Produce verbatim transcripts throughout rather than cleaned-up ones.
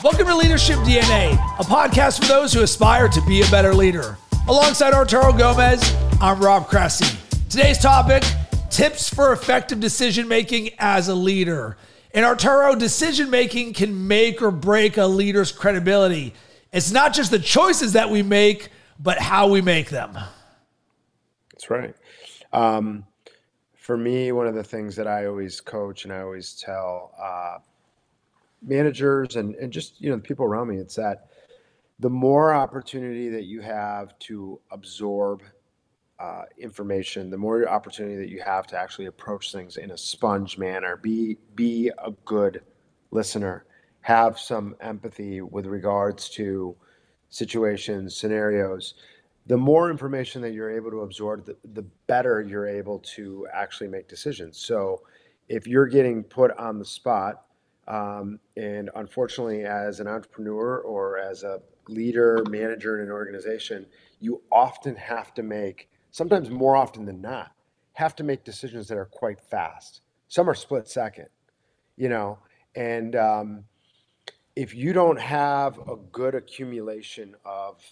Welcome to Leadership D N A, a podcast for those who aspire to be a better leader. Alongside Arturo Gomez, I'm Rob Cressy. Today's topic, tips for effective decision-making as a leader. In Arturo, decision-making can make or break a leader's credibility. It's not just the choices that we make, but how we make them. That's right. Um, for me, one of the things that I always coach and I always tell uh, managers and, and just, you know, the people around me, it's that the more opportunity that you have to absorb uh, information, the more opportunity that you have to actually approach things in a sponge manner, be, be a good listener, have some empathy with regards to situations, scenarios. The more information that you're able to absorb, the, the better you're able to actually make decisions. So if you're getting put on the spot, um, and unfortunately as an entrepreneur or as a leader, manager in an organization, you often have to make, sometimes more often than not, have to make decisions that are quite fast. Some are split second, you know, and um, if you don't have a good accumulation of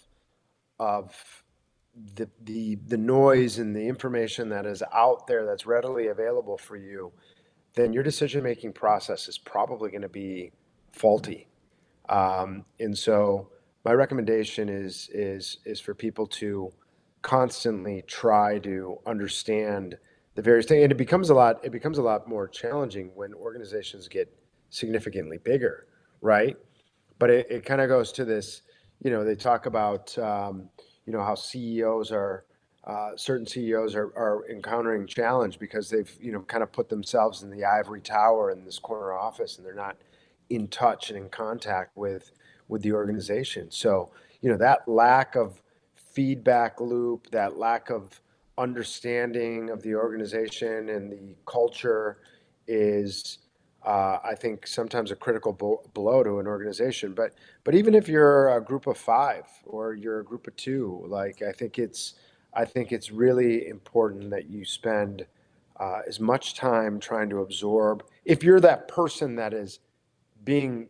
of the the the noise and the information that is out there that's readily available for you, then your decision-making process is probably going to be faulty. Um, and so my recommendation is is is for people to constantly try to understand the various things. And it becomes a lot, it becomes a lot more challenging when organizations get significantly bigger, right? But it, it kind of goes to this, you know, they talk about, um, you know, how C E Os are, uh, certain C E Os are, are encountering challenge because they've, you know, kind of put themselves in the ivory tower in this corner office and they're not in touch and in contact with, with the organization. So, you know, that lack of feedback loop, that lack of understanding of the organization and the culture is, Uh, I think sometimes a critical bo- blow to an organization, but but even if you're a group of five or you're a group of two, like I think it's I think it's really important that you spend uh, as much time trying to absorb. If you're that person that is being,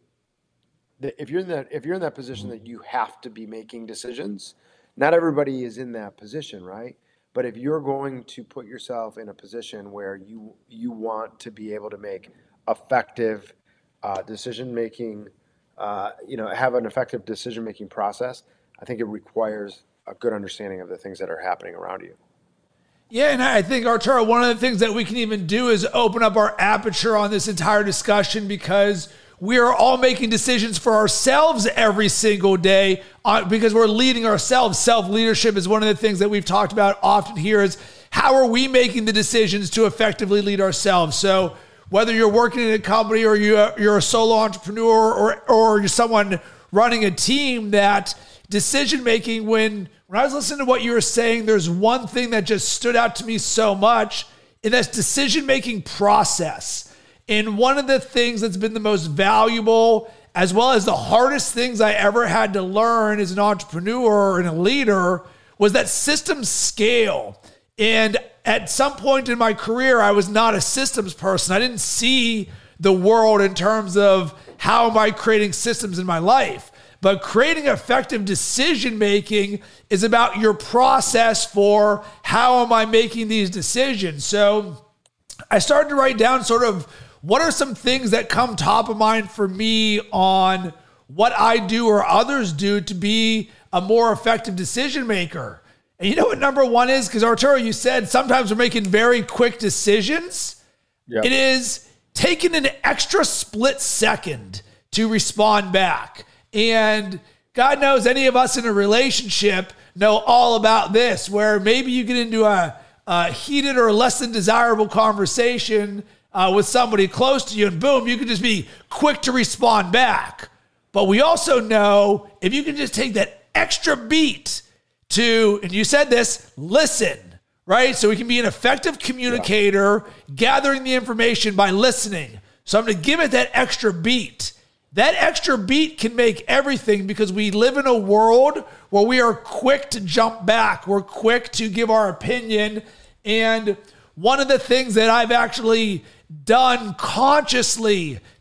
if you're in that if you're in that position that you have to be making decisions, not everybody is in that position, right? But if you're going to put yourself in a position where you you want to be able to make effective uh, decision-making, uh, you know, have an effective decision-making process, I think it requires a good understanding of the things that are happening around you. Yeah, and I think, Arturo, one of the things that we can even do is open up our aperture on this entire discussion because we are all making decisions for ourselves every single day uh, because we're leading ourselves. Self-leadership is one of the things that we've talked about often here is how are we making the decisions to effectively lead ourselves? So whether you're working in a company or you, you're a solo entrepreneur or, or you're someone running a team, that decision-making, when, when I was listening to what you were saying, there's one thing that just stood out to me so much, and that's decision-making process. And one of the things that's been the most valuable, as well as the hardest things I ever had to learn as an entrepreneur and a leader, was that systems scale. And at some point in my career, I was not a systems person. I didn't see the world in terms of how am I creating systems in my life. But creating effective decision-making is about your process for how am I making these decisions. So I started to write down sort of what are some things that come top of mind for me on what I do or others do to be a more effective decision maker. And you know what number one is? Because Arturo, you said sometimes we're making very quick decisions. Yep. It is taking an extra split second to respond back. And God knows any of us in a relationship know all about this, where maybe you get into a, a heated or less than desirable conversation uh, with somebody close to you, and boom, you can just be quick to respond back. But we also know if you can just take that extra beat to, and you said this, listen, right? So we can be an effective communicator, yeah. gathering the information by listening. So I'm going to give it that extra beat. That extra beat can make everything, because we live in a world where we are quick to jump back. We're quick to give our opinion. And one of the things that I've actually done consciously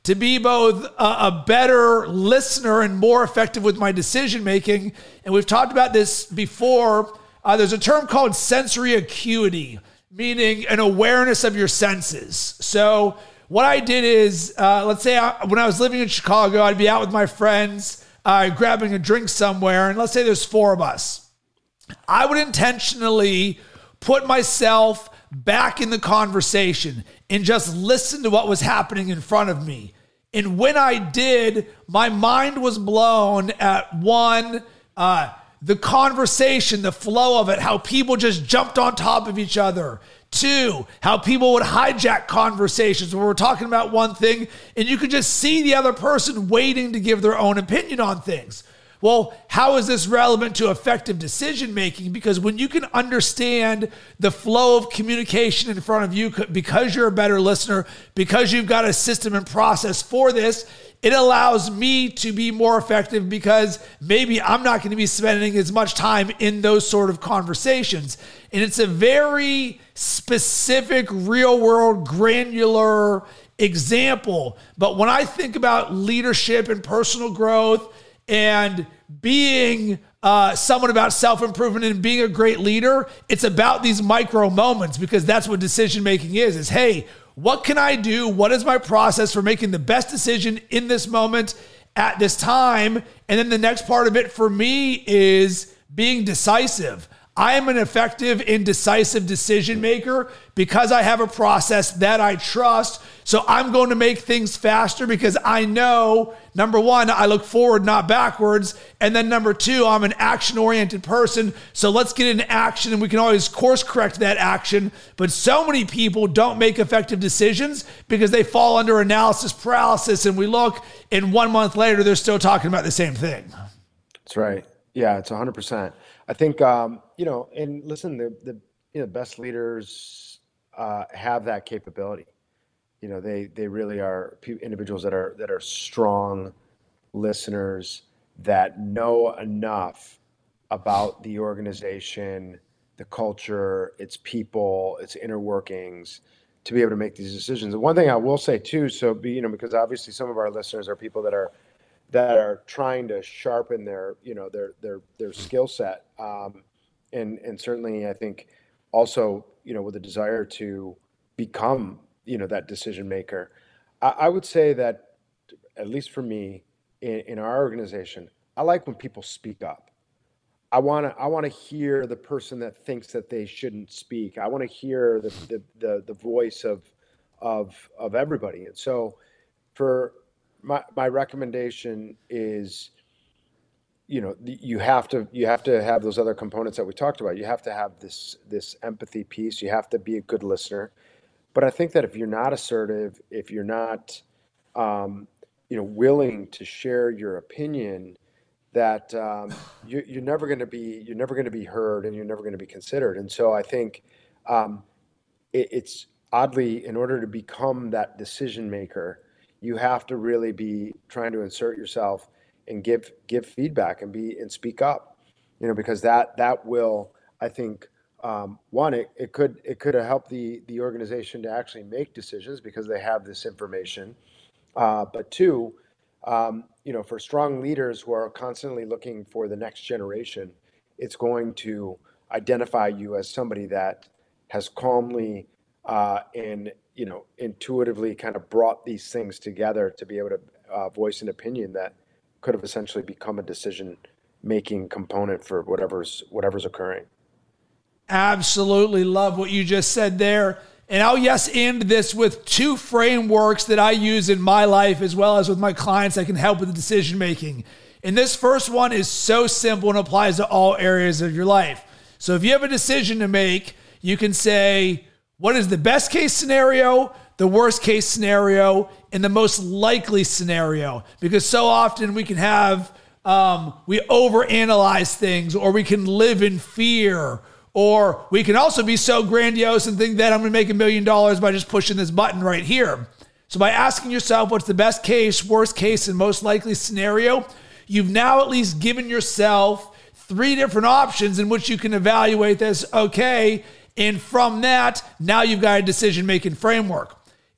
to be both a, a better listener and more effective with my decision making. And we've talked about this before. Uh, there's a term called sensory acuity, meaning an awareness of your senses. So what I did is, uh, let's say I, when I was living in Chicago, I'd be out with my friends, uh, grabbing a drink somewhere, and let's say there's four of us. I would intentionally put myself back in the conversation and just listen to what was happening in front of me. And when I did, my mind was blown at one, uh, the conversation, the flow of it, how people just jumped on top of each other. Two, how people would hijack conversations where we're talking about one thing and you could just see the other person waiting to give their own opinion on things. Well, how is this relevant to effective decision making? Because when you can understand the flow of communication in front of you, because you're a better listener, because you've got a system and process for this, it allows me to be more effective because maybe I'm not going to be spending as much time in those sort of conversations. And it's a very specific, real world, granular example. But when I think about leadership and personal growth and being uh, someone about self-improvement and being a great leader, it's about these micro moments, because that's what decision making is, is, hey, what can I do? What is my process for making the best decision in this moment at this time? And then the next part of it for me is being decisive. I am an effective and decisive decision maker because I have a process that I trust. So I'm going to make things faster because I know, number one, I look forward, not backwards. And then number two, I'm an action-oriented person. So let's get into action and we can always course correct that action. But so many people don't make effective decisions because they fall under analysis paralysis. And we look and one month later, they're still talking about the same thing. That's right. Yeah, it's one hundred percent. I think, um, you know, and listen, the, the you know, best leaders uh, have that capability. You know, they they really are individuals that are that are strong listeners, that know enough about the organization, the culture, its people, its inner workings, to be able to make these decisions. And one thing I will say too, so be, you know, because obviously some of our listeners are people that are that are trying to sharpen their, you know, their their their skill set, um, and and certainly I think also, you know, with a desire to become, you know, that decision maker. I, I would say that, at least for me, in, in our organization, I like when people speak up. I want to I want to hear the person that thinks that they shouldn't speak. I want to hear the the the, the voice of of of everybody. And so, for My my recommendation is, you know, you have to you have to have those other components that we talked about. You have to have this this empathy piece. You have to be a good listener. But I think that if you're not assertive, if you're not, um, you know, willing to share your opinion, that um, you, you're never going to be you're never going to be heard, and you're never going to be considered. And so I think um, it, it's oddly, in order to become that decision maker, you have to really be trying to insert yourself and give give feedback and be and speak up, you know, because that that will, I think, um, one, it, it could it could help the the organization to actually make decisions because they have this information. Uh, but two, um, you know, for strong leaders who are constantly looking for the next generation, it's going to identify you as somebody that has calmly uh, and you know, intuitively kind of brought these things together to be able to uh, voice an opinion that could have essentially become a decision-making component for whatever's whatever's occurring. Absolutely love what you just said there. And I'll yes end this with two frameworks that I use in my life as well as with my clients that can help with the decision-making. And this first one is so simple and applies to all areas of your life. So if you have a decision to make, you can say, what is the best case scenario, the worst case scenario, and the most likely scenario? Because so often we can have, um, we overanalyze things, or we can live in fear, or we can also be so grandiose and think that I'm going to make a million dollars by just pushing this button right here. So by asking yourself what's the best case, worst case, and most likely scenario, you've now at least given yourself three different options in which you can evaluate this. Okay. And from that, now you've got a decision-making framework.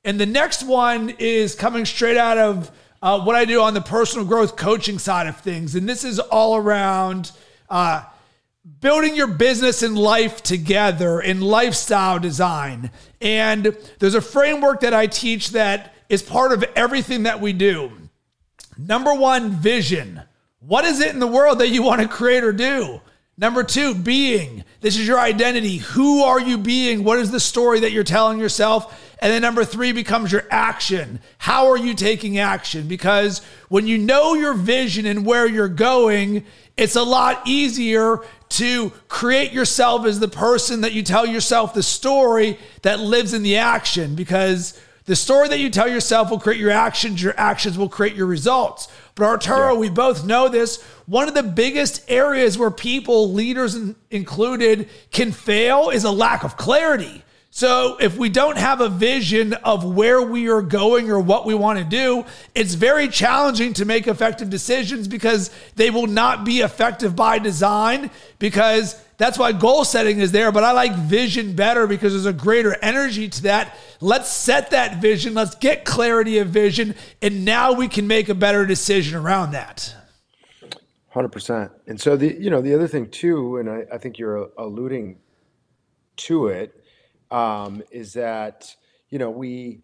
And the next one is coming straight out of uh, what I do on the personal growth coaching side of things. And this is all around uh, building your business and life together in lifestyle design. And there's a framework that I teach that is part of everything that we do. Number one, vision. What is it in the world that you want to create or do? Number two, being. This is your identity. Who are you being? What is the story that you're telling yourself? And then number three becomes your action. How are you taking action? Because when you know your vision and where you're going, it's a lot easier to create yourself as the person that you tell yourself the story that lives in the action. Because the story that you tell yourself will create your actions. Your actions will create your results. But Arturo, yeah. we both know this. One of the biggest areas where people, leaders included, can fail is a lack of clarity. So if we don't have a vision of where we are going or what we want to do, it's very challenging to make effective decisions because they will not be effective by design, because that's why goal setting is there. But I like vision better because there's a greater energy to that. Let's set that vision. Let's get clarity of vision. And now we can make a better decision around that. one hundred percent. And so the, you know, the other thing too, and I, I think you're alluding to it, um, is that, you know, we,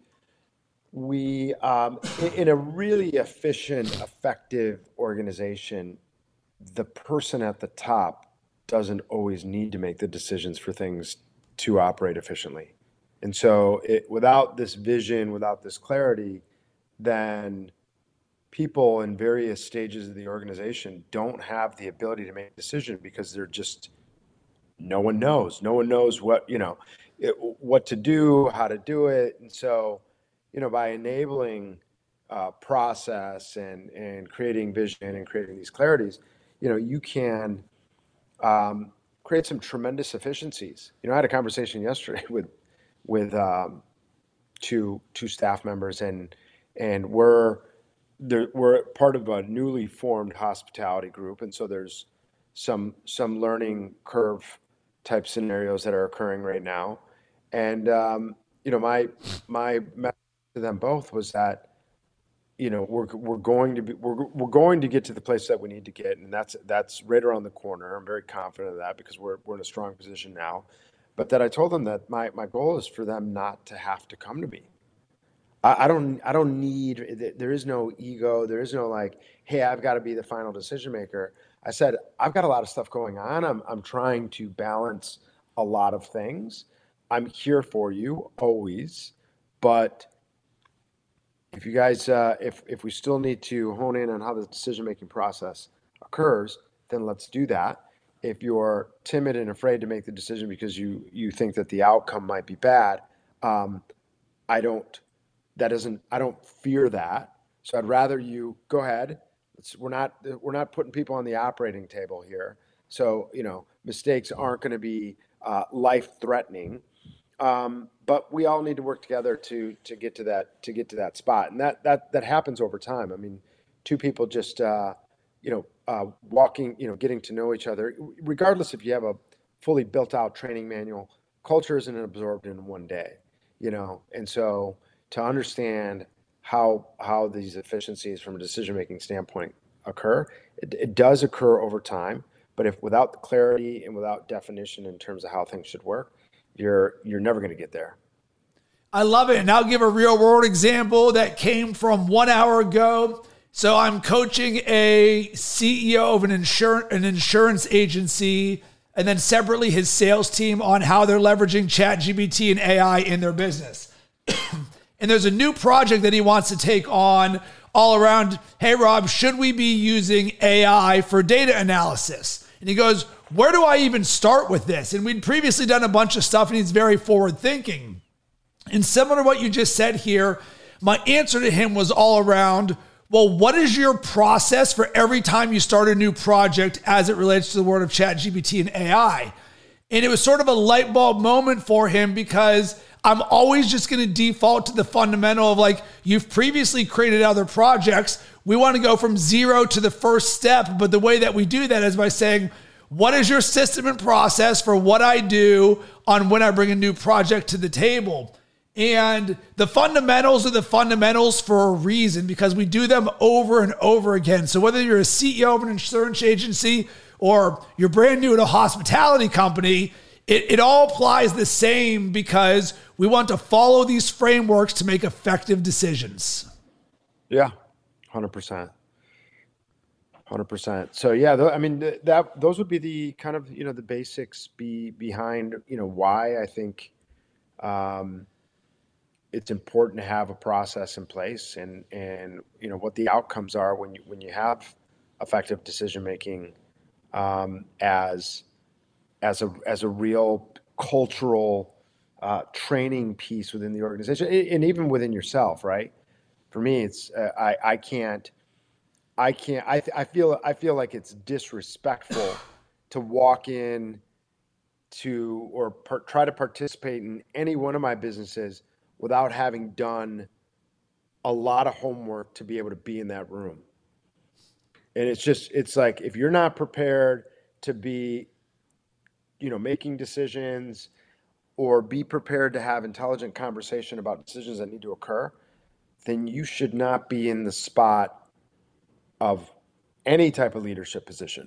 we, um, in, in a really efficient, effective organization, the person at the top doesn't always need to make the decisions for things to operate efficiently. And so it, without this vision, without this clarity, then people in various stages of the organization don't have the ability to make a decision because they're just, no one knows. No one knows what, you know, it, what to do, how to do it. And so, you know, by enabling uh, process and, and creating vision and creating these clarities, you know, you can um, create some tremendous efficiencies. You know, I had a conversation yesterday with, with um, two, two staff members, and, and we're, There, we're part of a newly formed hospitality group, and so there's some some learning curve type scenarios that are occurring right now. And um, you know, my my message to them both was that, you know, we're we're going to be we're we're going to get to the place that we need to get, and that's that's right around the corner. I'm very confident of that because we're we're in a strong position now. But that I told them that my my goal is for them not to have to come to me. I don't I don't need, there is no ego. There is no like, hey, I've got to be the final decision maker. I said, I've got a lot of stuff going on. I'm I'm trying to balance a lot of things. I'm here for you always. But if you guys, uh, if, if we still need to hone in on how the decision-making process occurs, then let's do that. If you're timid and afraid to make the decision because you, you think that the outcome might be bad, um, I don't, That doesn't, I don't fear that. So I'd rather you go ahead. It's, we're not, we're not putting people on the operating table here. So, you know, mistakes aren't going to be uh, life threatening. Um, but we all need to work together to, to get to that, to get to that spot. And that, that, that happens over time. I mean, two people just, uh, you know, uh, walking, you know, getting to know each other, regardless if you have a fully built out training manual, culture isn't absorbed in one day, you know? And so, to understand how how these efficiencies from a decision-making standpoint occur, it, it does occur over time. But if without the clarity and without definition in terms of how things should work, you're you're never going to get there. I love it. And I'll give a real world example that came from one hour ago. So I'm coaching a C E O of an insurance an insurance agency, and then separately his sales team on how they're leveraging ChatGPT and A I in their business. And there's a new project that he wants to take on all around, hey, Rob, should we be using A I for data analysis? And he goes, where do I even start with this? And we'd previously done a bunch of stuff, and he's very forward thinking. And similar to what you just said here, my answer to him was all around, well, what is your process for every time you start a new project as it relates to the world of ChatGPT and A I? And it was sort of a light bulb moment for him, because I'm always just going to default to the fundamental of like, you've previously created other projects. We want to go from zero to the first step. But the way that we do that is by saying, what is your system and process for what I do on when I bring a new project to the table? And the fundamentals are the fundamentals for a reason because we do them over and over again. So whether you're a C E O of an insurance agency or you're brand new at a hospitality company, it, it all applies the same because we want to follow these frameworks to make effective decisions. Yeah, one hundred percent. one hundred percent. So yeah, th- I mean, th- that those would be the kind of, you know, the basics be behind, you know, why I think um, it's important to have a process in place and, and, you know, what the outcomes are when you, when you have effective decision-making um, as, as a, as a real cultural uh, training piece within the organization and even within yourself, right? For me, it's, uh, I, I can't, I can't, I, I feel, I feel like it's disrespectful to walk in to, or par- try to participate in any one of my businesses without having done a lot of homework to be able to be in that room. And it's just, it's like, if you're not prepared to be, you know, making decisions or be prepared to have intelligent conversation about decisions that need to occur, then you should not be in the spot of any type of leadership position.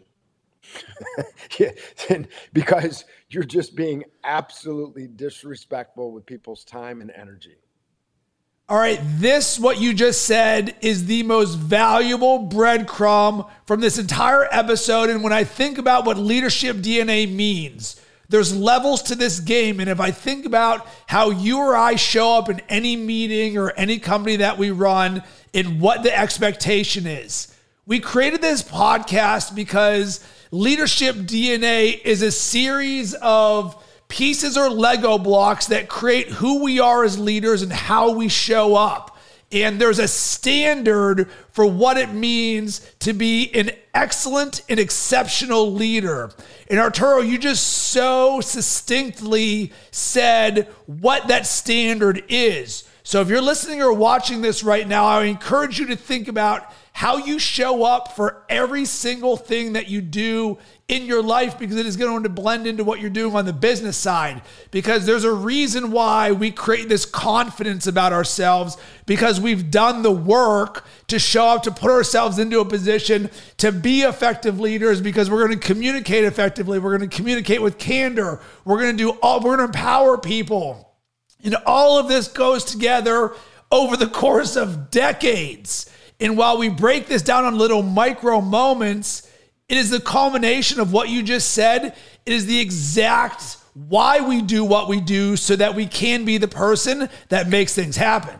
Yeah, because you're just being absolutely disrespectful with people's time and energy. All right, this, what you just said, is the most valuable breadcrumb from this entire episode. And when I think about what leadership D N A means, there's levels to this game. And if I think about how you or I show up in any meeting or any company that we run and what the expectation is, we created this podcast because leadership D N A is a series of pieces or Lego blocks that create who we are as leaders and how we show up. And there's a standard for what it means to be an excellent and exceptional leader. And Arturo, you just so succinctly said what that standard is. So if you're listening or watching this right now, I encourage you to think about how you show up for every single thing that you do in your life, because it is going to blend into what you're doing on the business side. Because there's a reason why we create this confidence about ourselves, because we've done the work to show up, to put ourselves into a position to be effective leaders, because we're going to communicate effectively. We're going to communicate with candor. We're going to do all, we're going to empower people. And all of this goes together over the course of decades. And while we break this down on little micro moments, it is the culmination of what you just said. It is the exact why we do what we do, so that we can be the person that makes things happen.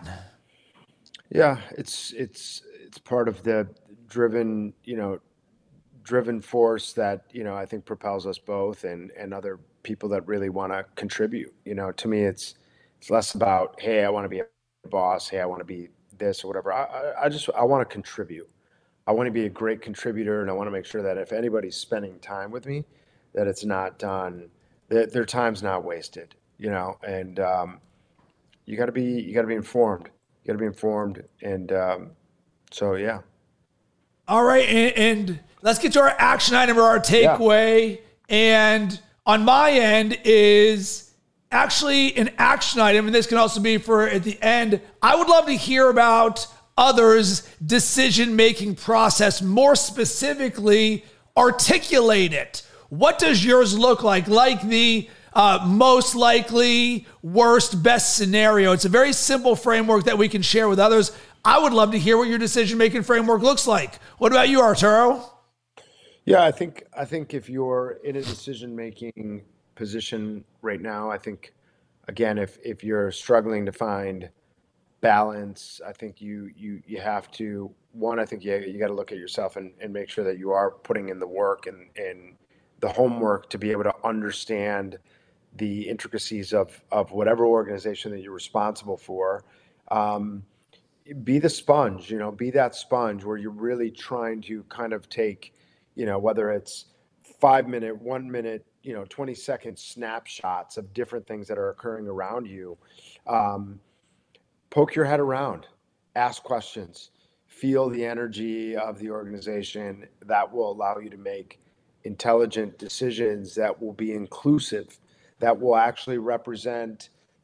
Yeah, it's it's it's part of the driven, you know, driven force that, you know, I think propels us both, and and other people that really want to contribute. You know, to me, it's it's less about, hey, I want to be a boss. Hey, I want to be this or whatever. I, I, I just I want to contribute. I want to be a great contributor, and I want to make sure that if anybody's spending time with me, that it's not done, that their time's not wasted, you know. And um, you got to be, you got to be informed. You got to be informed, and um, so yeah. All right, and, and let's get to our action item or our takeaway. Yeah. And on my end is actually an action item, and this can also be for at the end. I would love to hear about others' decision-making process. More specifically, articulate it. What does yours look like? Like the uh, most likely, worst, best scenario. It's a very simple framework that we can share with others. I would love to hear what your decision-making framework looks like. What about you, Arturo? Yeah, I think I think if you're in a decision-making position right now, I think, again, if if you're struggling to find balance, I think you you you have to, one, I think you, you got to look at yourself and, and make sure that you are putting in the work and, and the homework to be able to understand the intricacies of, of whatever organization that you're responsible for. Um, be the sponge, you know, be that sponge where you're really trying to kind of take, you know, whether it's five minute, one minute, you know, twenty second snapshots of different things that are occurring around you. Um, Poke your head around, ask questions, feel the energy of the organization. That will allow you to make intelligent decisions that will be inclusive, that will actually represent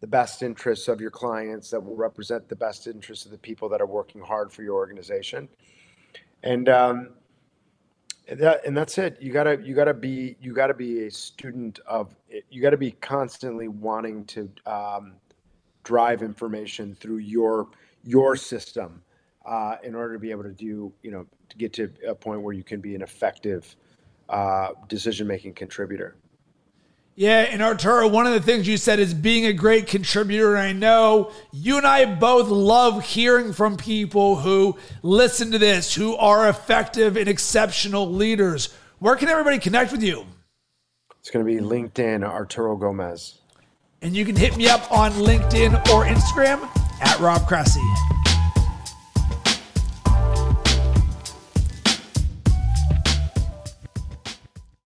the best interests of your clients, that will represent the best interests of the people that are working hard for your organization. And um, that, and that's it. You gotta you gotta be you gotta be a student of it. You gotta be constantly wanting to um, drive information through your your system uh, in order to be able to do you know to get to a point where you can be an effective uh, decision-making contributor. Yeah, and Arturo, one of the things you said is being a great contributor. And I know you and I both love hearing from people who listen to this, who are effective and exceptional leaders. Where can everybody connect with you? It's going to be LinkedIn, Arturo Gomez. And you can hit me up on LinkedIn or Instagram at Rob Cressy.